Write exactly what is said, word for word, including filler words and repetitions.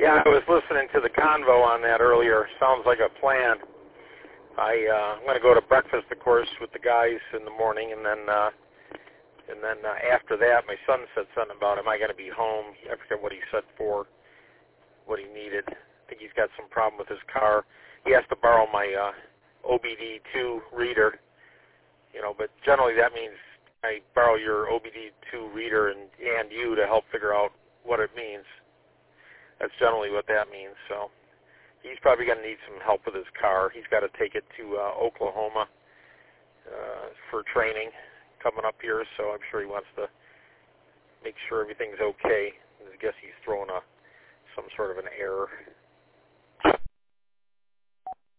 Yeah, I was listening to the convo on that earlier. Sounds like a plan. I, uh, I'm going to go to breakfast, of course, with the guys in the morning, and then uh, and then uh, after that, my son said something about, am I going to be home? I forget what he said for, what he needed. I think he's got some problem with his car. He has to borrow my uh, O B D two reader, you know, but generally that means I borrow your O B D two reader and, and you to help figure out what it means. That's generally what that means. So he's probably going to need some help with his car. He's got to take it to uh, Oklahoma uh, for training coming up here, so I'm sure he wants to make sure everything's okay. I guess he's throwing a some sort of an error